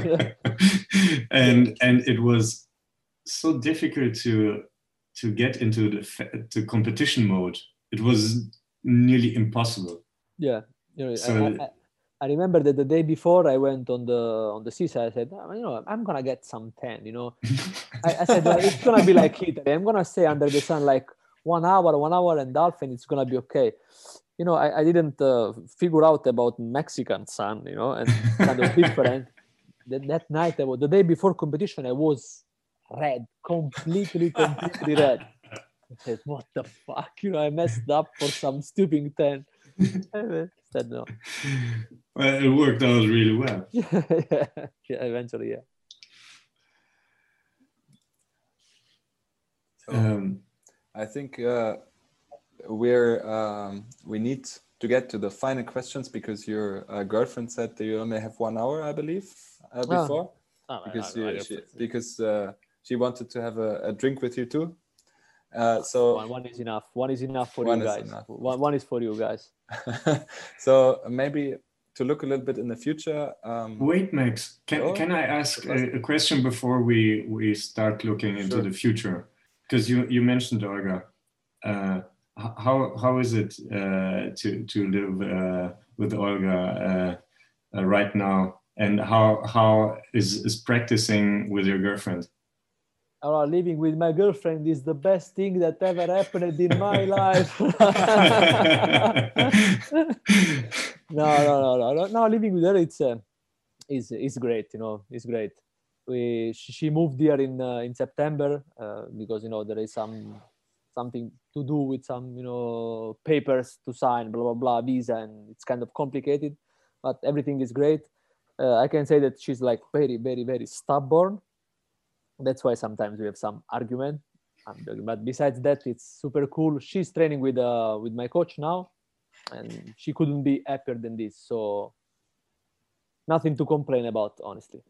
and it was so difficult to get into the competition mode. It was nearly impossible. Yeah, I remember that the day before I went on the seaside. I said, I'm gonna get some tan. I said, it's gonna be like Italy. I'm gonna stay under the sun like 1 hour, 1 hour and a half, and it's gonna be okay. I didn't figure out about Mexican sun, and kind of different. That night, the day before competition, I was red, completely red. I said, what the fuck? I messed up for some stupid tan. I said no. Well, it worked out really well. Yeah, eventually, yeah. I think we need to get to the final questions because your girlfriend said that you only have 1 hour, I believe, before. Because she wanted to have a drink with you too. So one is enough. One is enough for you guys. One is for you guys. So maybe to look a little bit in the future. Wait, Max, can I ask a question before we start looking into the future? Because you mentioned Olga. How is it to live with Olga right now, and how is practicing with your girlfriend? Living with my girlfriend is the best thing that ever happened in my life. No. Living with her, is great. It's great. She moved here in September because there is something to do with some papers to sign, blah blah blah, visa, and it's kind of complicated, but everything is great. I can say that she's like very, very, very stubborn. That's why sometimes we have some argument. But besides that, it's super cool. She's training with my coach now, and she couldn't be happier than this. So nothing to complain about, honestly.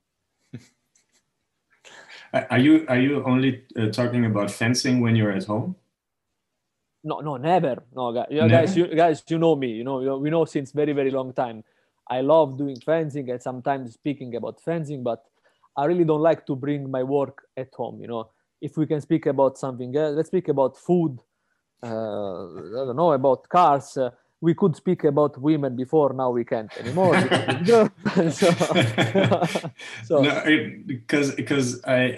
Are you only talking about fencing when you're at home? No, never. No, guys. Never? Guys, you know me. We know since very, very long time. I love doing fencing and sometimes speaking about fencing, but I really don't like to bring my work at home. If we can speak about something else, let's speak about food. I don't know, about cars. We could speak about women before, now we can't anymore. Because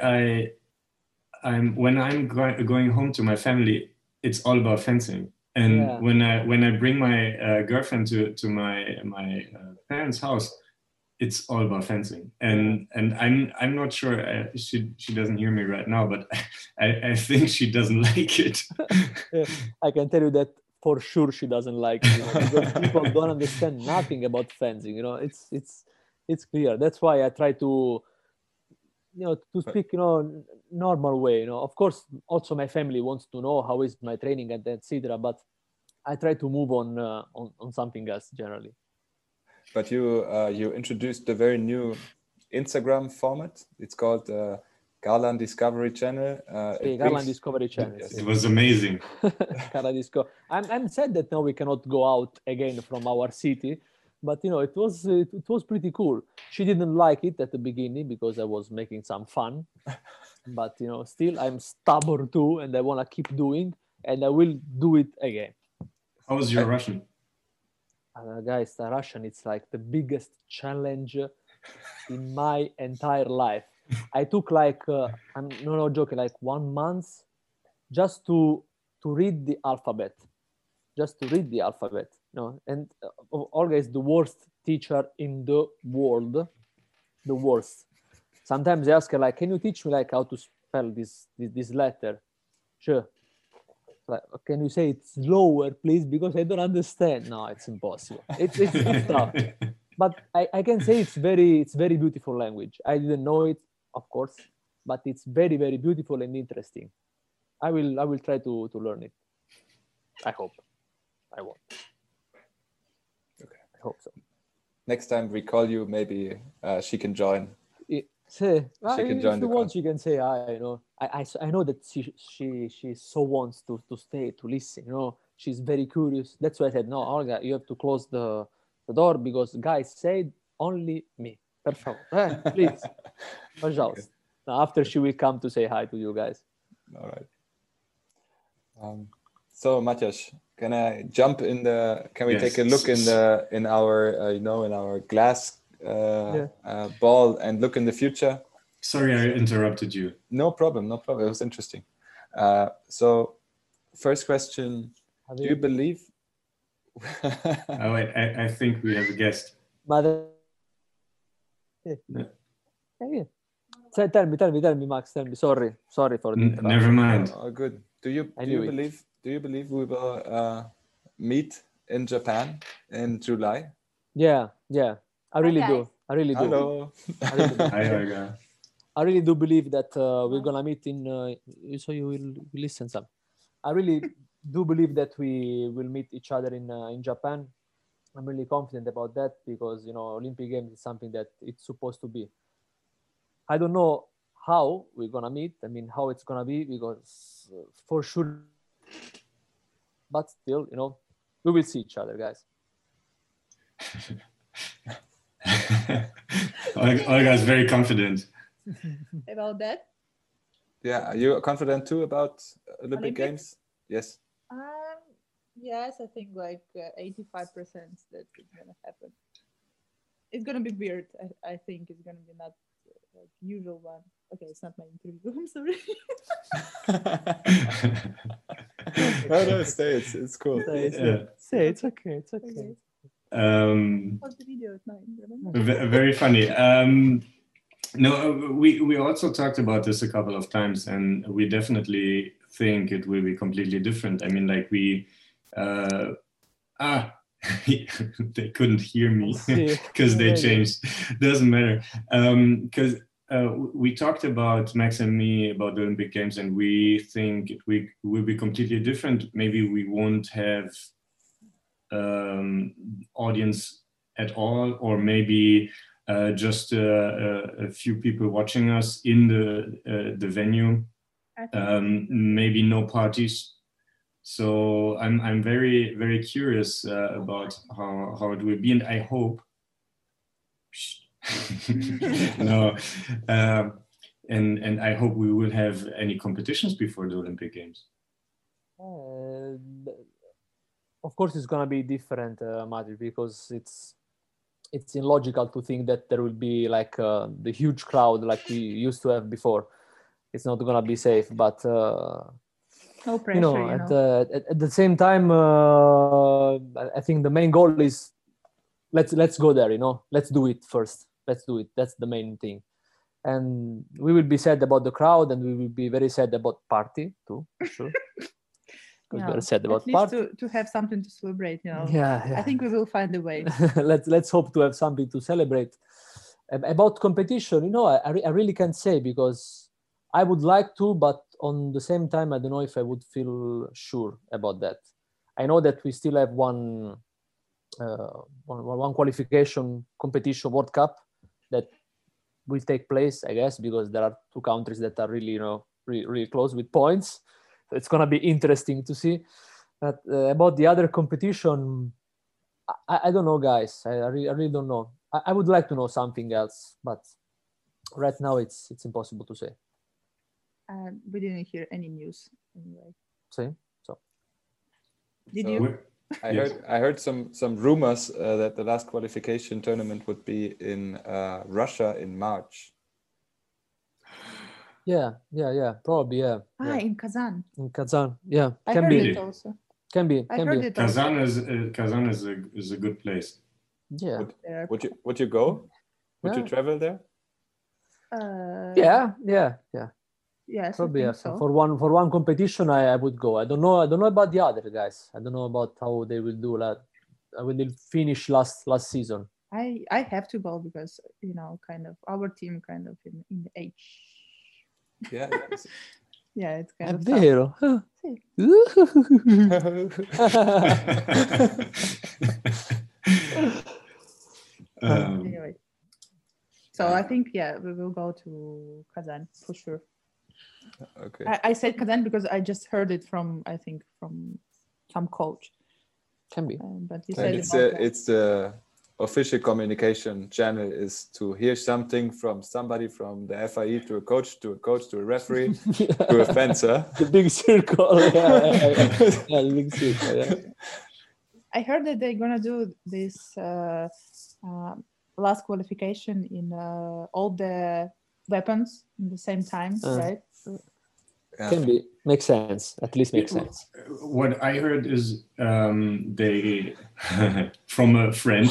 I'm when I'm going home to my family, it's all about fencing. And when I bring my girlfriend to my parents' house, it's all about fencing. And I'm not sure she doesn't hear me right now, but I think she doesn't like it. I can tell you that for sure she doesn't like it, because people don't understand nothing about fencing. It's clear. That's why I try to speak normal way. Of course, also my family wants to know how is my training and etc. But I try to move on something else generally. But you introduced a very new Instagram format. It's called Garland Discovery Channel. Garland Discovery Channel. Yes. It was amazing. I'm sad that now we cannot go out again from our city, but it was pretty cool. She didn't like it at the beginning because I was making some fun, but still I'm stubborn too, and I want to keep doing, and I will do it again. How was your Russian? Guys, the Russian, it's like the biggest challenge in my entire life. I took like, I'm not joking, like 1 month just to read the alphabet. Just to read the alphabet. And Olga is the worst teacher in the world. The worst. Sometimes I ask her, like, can you teach me like how to spell this letter? Sure. Like, can you say it slower, please? Because I don't understand. No, it's impossible. It's tough. But I can say it's very beautiful language. I didn't know it, of course, but it's very, very beautiful and interesting. I will try to learn it. I hope. I won't. Okay. I hope so. Next time we call you, maybe she can join. She can join if you want, she can say hi. I know that she so wants to stay to listen. She's very curious. That's why I said, no, Olga, you have to close the door because guys said only me. Per favor, please. Okay. Now, after she will come to say hi to you guys. All right. So Matthias, can I jump in the? Can we Yes. take a look in our glass ball and look in the future? Sorry, I interrupted you. No problem. It was interesting. So, first question: do you believe? Oh wait, I think we have a guest. Mother. Yeah. Tell me, Max. Tell me. Sorry for the never mind. Oh, good. Do you believe we will meet in Japan in July? Yeah. I really do. Hello. Hi, Olga. I really do believe that we're gonna meet in. So you will listen some. I really do believe that we will meet each other in Japan. I'm really confident about that because Olympic Games is something that it's supposed to be. I don't know how we're gonna meet. I mean, how it's gonna be because for sure. But still, we will see each other, guys. Olga is very confident. About that? Yeah, are you confident too about Olympic Games? Yes. Yes, I think like 85% that it's gonna happen. It's gonna be weird. I think it's gonna be not like usual one. Okay, it's not my interview. I'm sorry. No, stay. It's cool. Say it's okay. It's okay. Pause the video at 9. Very funny. No, we also talked about this a couple of times, and we definitely think it will be completely different. I mean, like they couldn't hear me because they changed. Doesn't matter. Because we talked about Max and me about the Olympic Games, and we think it will be completely different. Maybe we won't have audience at all, or maybe just a few people watching us in the venue. Maybe no parties. So I'm very, very curious about how it will be, and I hope no, and I hope we will have any competitions before the Olympic Games. Of course, it's gonna be different, Madrid, because it's illogical to think that there will be like the huge crowd like we used to have before. It's not gonna be safe, but no pressure. At the same time, I think the main goal is let's go there. Let's do it first. Let's do it. That's the main thing. And we will be sad about the crowd, and we will be very sad about party too, for sure. Because we're sad about party. To have something to celebrate. Yeah. I think we will find a way. let's hope to have something to celebrate. About competition, I really can't say because I would like to, but on the same time, I don't know if I would feel sure about that. I know that we still have one qualification competition, World Cup, that will take place, I guess, because there are two countries that are really, really close with points. So it's gonna be interesting to see. But about the other competition, I don't know, guys. I really don't know. I would like to know something else, but right now it's impossible to say. We didn't hear any news anyway. See? So did you? I heard some rumors that the last qualification tournament would be in Russia in March. Yeah, probably, yeah. In Kazan. In Kazan, yeah. I heard it also. Can be. Kazan is a good place. Yeah. Would you go? Would you travel there? Yeah. Yes, probably. Yeah. So. For one competition, I would go. I don't know about the other guys. I don't know about how they will do that. When they finish last season. I have to go because kind of our team kind of in age. Yeah. Yeah, it's kind of vero. Anyway, so I think we will go to Kazan for sure. Okay. I said Kazan because I just heard it from some coach. Can be. But you said it's the official communication channel is to hear something from somebody from the FIE to a coach to a referee to a fencer. The big circle. Yeah, the big circle. Yeah. I heard that they're gonna do this last qualification in all the weapons in the same time, right? Yeah. Can be. Makes sense. At least makes sense. What I heard is they from a friend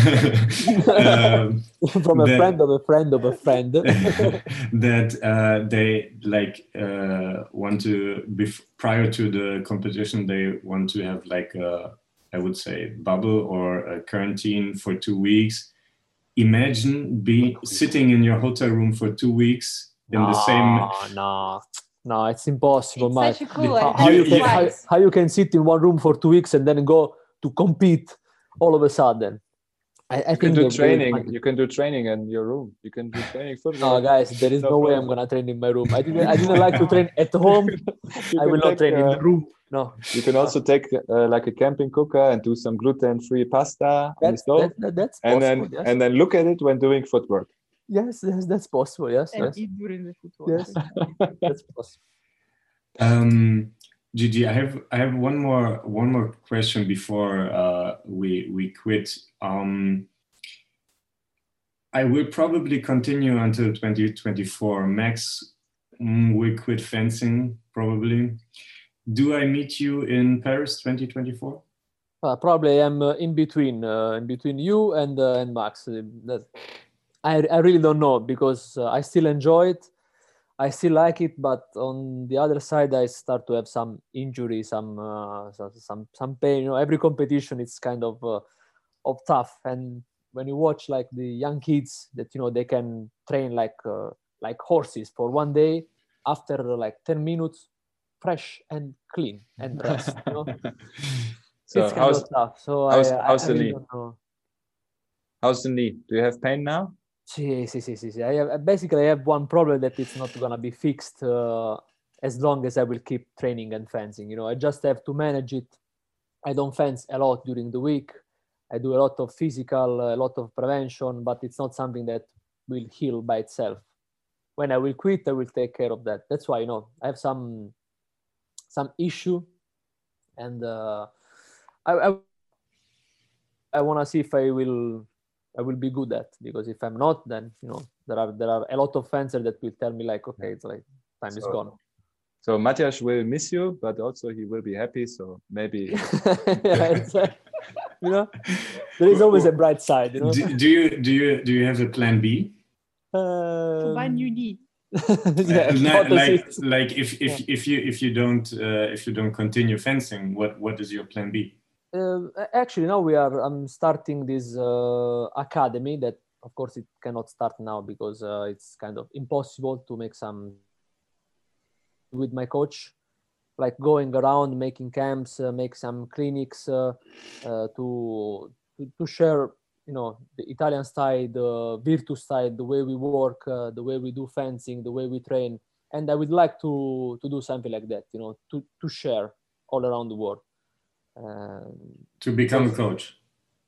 from a friend of a friend of a friend that they want to prior to the competition they want to have like I would say bubble or a quarantine for 2 weeks. Imagine sitting in your hotel room for 2 weeks in the same. No, it's impossible. It's such a cool how you can sit in one room for 2 weeks and then go to compete all of a sudden? I think can do training. You can do training in your room. You can do training football. No, guys, there is no way I'm gonna train in my room. I didn't like to train at home. I will not train in the room. No. You can also take like a camping cooker and do some gluten-free pasta on the stove. That's possible, and then look at it when doing footwork. Yes, that's possible. Yes, and eat during the footwork. Yes, that's possible. Gigi, I have one more question before we quit. I will probably continue until 2024. Max will quit fencing probably. Do I meet you in Paris 2024? Probably I'm in between you and Max. I really don't know because I still enjoy it. I still like it, but on the other side, I start to have some injury, some pain. Every competition it's kind of tough. And when you watch like the young kids that they can train like horses for one day, after like 10 minutes, fresh and clean and rest. So it's kind of tough. So how's the really knee? Don't know. How's the knee? Do you have pain now? Sì. I have one problem that it's not gonna be fixed as long as I will keep training and fencing. I just have to manage it. I don't fence a lot during the week. I do a lot of physical, a lot of prevention, but it's not something that will heal by itself. When I will quit, I will take care of that. That's why I have some issue, and I want to see if I will be good at, because if I'm not, then there are a lot of fencers that will tell me like, okay, it's like time is gone. So Matthias will miss you, but also he will be happy. So maybe there is always a bright side. Do you have a plan B? To buy new knee. Like if you don't continue fencing, what is your plan B? Actually, now I'm starting this academy that, of course, it cannot start now because it's kind of impossible to make some with my coach, like going around, making camps, make some clinics to share, the Italian style, the Virtus style, the way we work, the way we do fencing, the way we train, and I would like to do something like that, to share all around the world. To become a coach.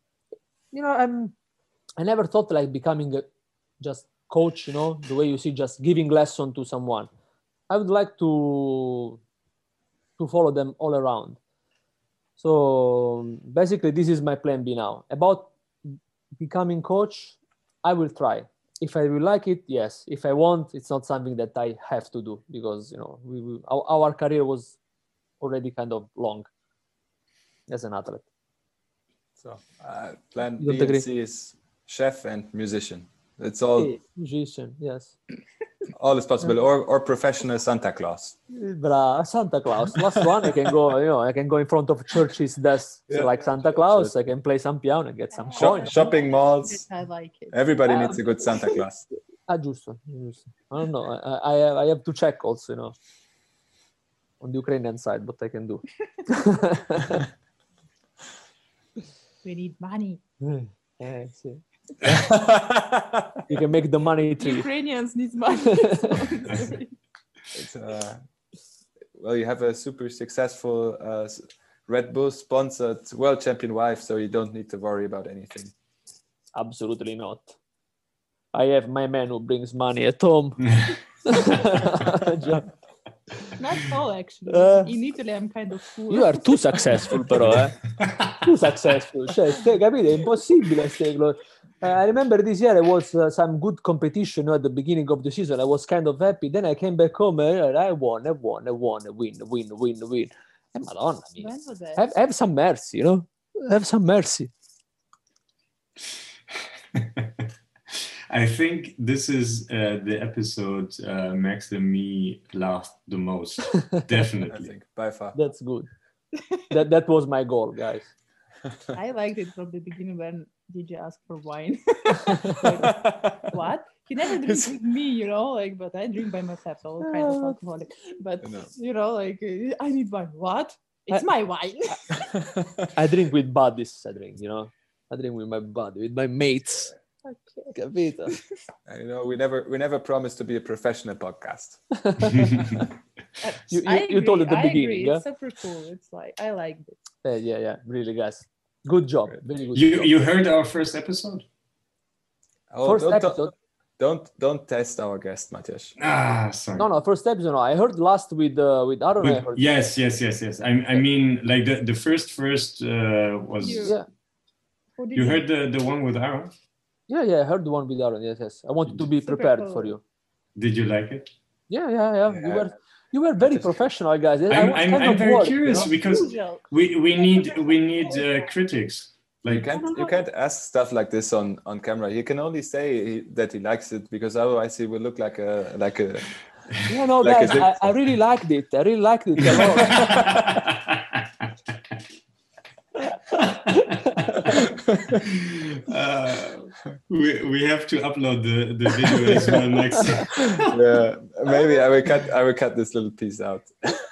I never thought like becoming just coach, the way you see, just giving lesson to someone. I would like to follow them all around. So basically, this is my plan B now. About becoming coach, I will try. If I will like it, yes. If I won't, it's not something that I have to do, because our career was already kind of long as an athlete. So plan B and C is chef and musician. It's all musician, yes. All is possible, or professional Santa Claus. Santa Claus. Last one, I can go. I can go in front of churches. That's like Santa Claus. I can play some piano and get some coins. Shopping malls. I like it. Everybody needs a good Santa Claus. Giusto. I don't know. I have to check also, on the Ukrainian side, what I can do. We need money. See. You can make the money too. Ukrainians need money. Well, you have a super successful Red Bull sponsored world champion wife, so you don't need to worry about anything. Absolutely not. I have my man who brings money at home. Not all, actually. In Italy, I'm kind of poor. You are too successful, però, Too successful. Cioè, capite? È impossibile. I remember this year, there was some good competition at the beginning of the season. I was kind of happy. Then I came back home and I won, win. And Madonna mia. Have some mercy, Have some mercy. I think this is the episode Max and me laughed the most. Definitely. I think by far. That's good. That was my goal, guys. I liked it from the beginning when DJ asked for wine. What? He never drinks with me, but I drink by myself, so all kind of alcoholic. But, I need wine. What? It's my wine. I drink with buddies, I drink with my buddy, with my mates. Okay. Capito? We never promised to be a professional podcast. you told at the beginning. Agree. Yeah? It's super cool. It's like, I liked it. Yeah. Really, guys. Good job. Very good job. You heard our first episode? First episode? Don't test our guest, Matthias. Sorry. No, first episode. No, I heard last with Aaron. Yes. I mean, like the first was. You heard the one with Aaron? Yeah, I heard the one with Aaron. Yes. I wanted to be prepared for you. Did you like it? Yeah. You were very professional, guys. I'm very curious because we need critics. Like you can't ask stuff like this on camera. He can only say that he likes it, because otherwise he will look like a. No, guys, I really liked it. I really liked it a lot. We have to upload the video as well next. Yeah, maybe I will cut this little piece out.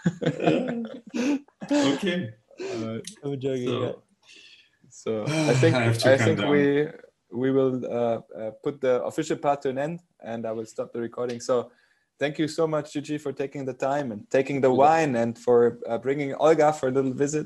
Okay. I'm joking. So I think we will put the official part to an end, and I will stop the recording. So thank you so much, Gigi, for taking the time and taking the wine, and for bringing Olga for a little visit.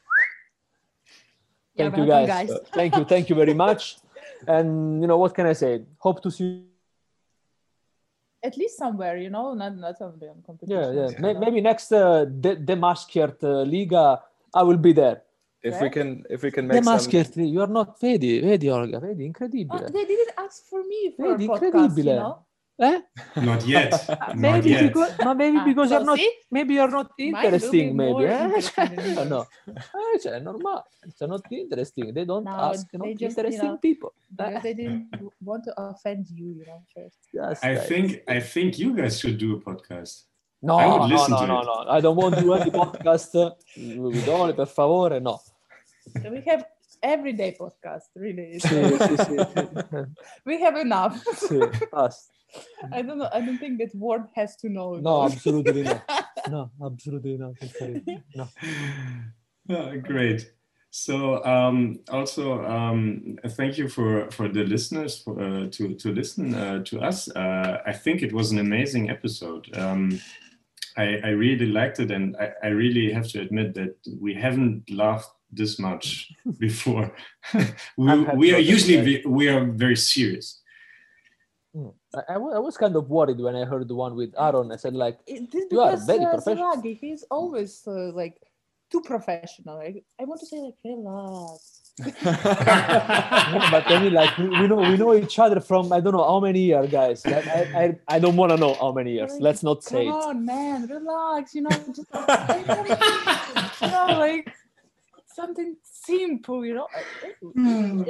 Thank you, guys. Thank you very much. And what can I say? Hope to see you at least somewhere, not only on competition. Yeah. Maybe next Demaskert Liga, I will be there. If we can make Demaskert, you are not vedi Olga, vedi, incredibile. They didn't ask for me for a podcast, Not yet. Because you're not. Maybe you're not interesting. Maybe. No. È normale. It's not interesting. They don't ask. Not just, interesting people. They didn't want to offend you. First. Yes, I think you guys should do a podcast. No. I don't want to do any podcast. Guidone, per favore, no. We have everyday podcast. Really. Sì. We have enough. Basta. I don't know. I don't think that world has to know. No, absolutely not. No, absolutely not. No. Oh, great. So also thank you for the listeners to listen to us. I think it was an amazing episode. I really liked it, and I really have to admit that we haven't laughed this much before. we are very serious. I was kind of worried when I heard the one with Aaron. I said, you are very professional. He's always too professional. I want to say like relax. But I mean, like we know each other from I don't know how many years, guys. I don't want to know how many years. Let's not say it. Come on, man, relax. You know, just you know, like something simple. You know.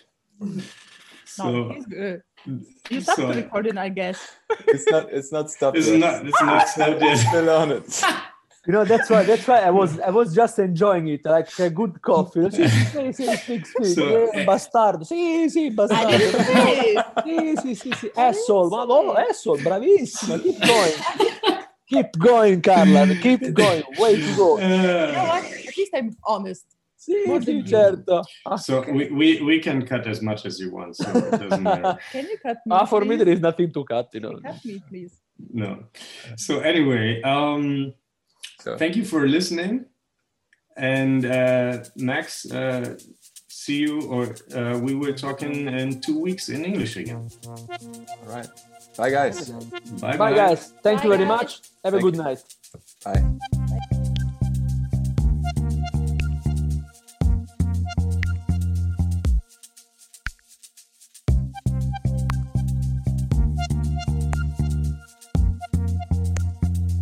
No, he's good. You stopped the recording, I guess. It's not stopped. It's not stopped yet. Still on it. You know, that's why I was just enjoying it, like a good coffee. Speak. Bastardo. Sì, bastardo. Sì. Asshole, bravissima. Keep going, Carla. Keep going. Way to go. You know what? At least I'm honest. Sì, certo. So we can cut as much as you want, so it doesn't matter. Can you cut me? For me, there is nothing to cut. You know. Cut me, please. No. So anyway, thank you for listening, and Max, see you, or we will talk in 2 weeks in English again. All right. Bye, guys. Bye, guys. Thank you very much. Have a good night. Bye.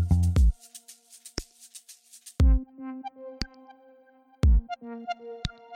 Thank you.